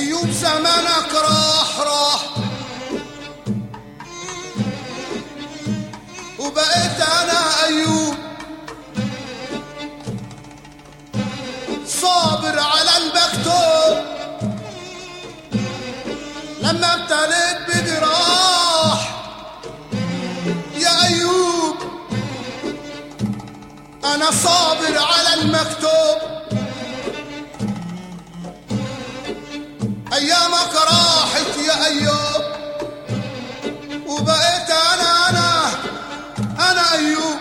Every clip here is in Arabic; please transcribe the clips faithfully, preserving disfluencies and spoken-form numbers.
أيوب زمانك راح راح وبقيت أنا أيوب صابر على المكتوب لما ابتليت بجراح يا أيوب أنا صابر على المكتوب أيامك راحت يا أيوب وبقيت أنا أنا أنا أيوب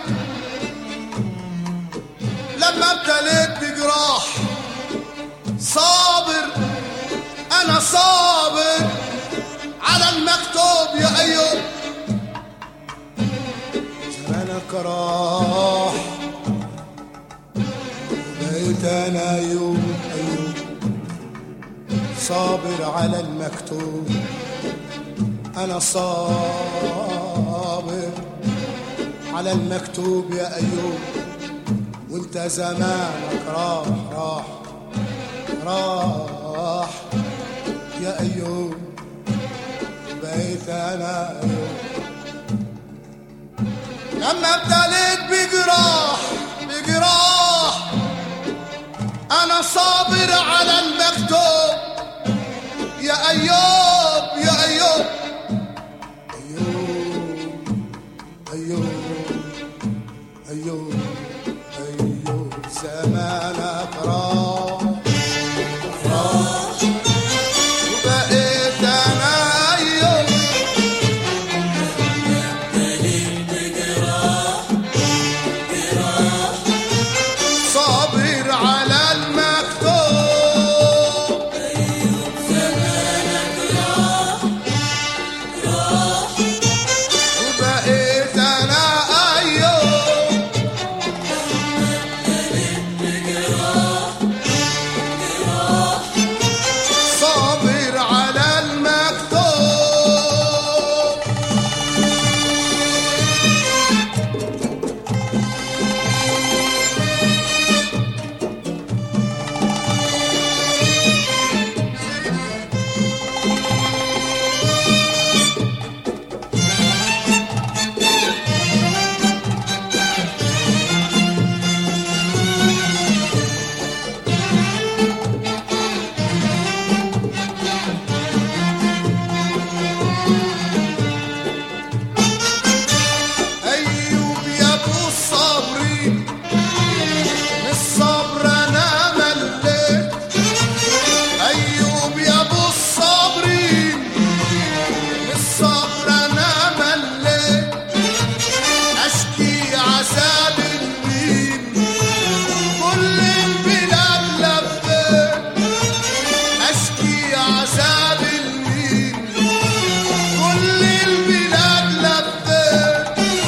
لما ابتليت بجراح صابر أنا صابر على المكتوب يا أيوب زمانك راح وبقيت أنا أيوب أيوب صابر على المكتوب أنا صابر على المكتوب يا أيوب وانت زمانك راح راح راح يا أيوب بقيت أنا أيوب لما ابتليت بجراح بجراح أنا صابر على المكتوب يا أيوب يا أيوب أيوب أيوب أيوب أيوب زمانك راح راح وبقيت أنا أيوب ابتليت بجراح جراح صابر على المكتوب أيوب زمانك راح راح وبقيت أنا أيوب ابتليت بجراح جراح صابر على المكتوب أيوب يا أبو الصابرين من الصبر أنا مليت أيوب يا أبو الصابرين من الصبر أنا مليت أشكي عذاب المين كل البلاد لفيت أشكي عذاب المين كل البلاد لفيت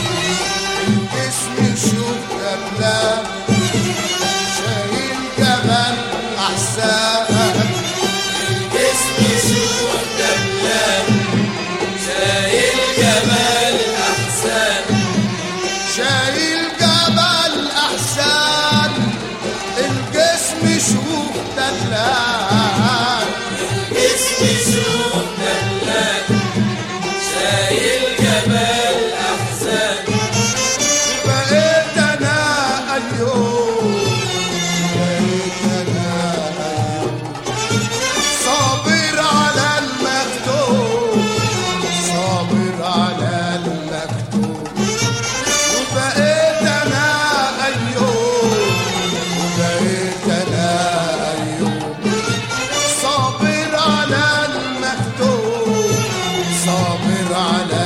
اسمي شوف كلام شايل جبل أحسان اسمي شوف دبلان شايل جمال أحسان شايل جبل أحسان الجسم شوف دلال اسمي شوف دبلان شايل جمال أحسان بقيت أنا أيوب بقيت أنا أيوب صابر على المكتوب صابر على المكتوب وبقيت أنا أيوب وبقيت أنا أيوب صابر على المكتوب صابر على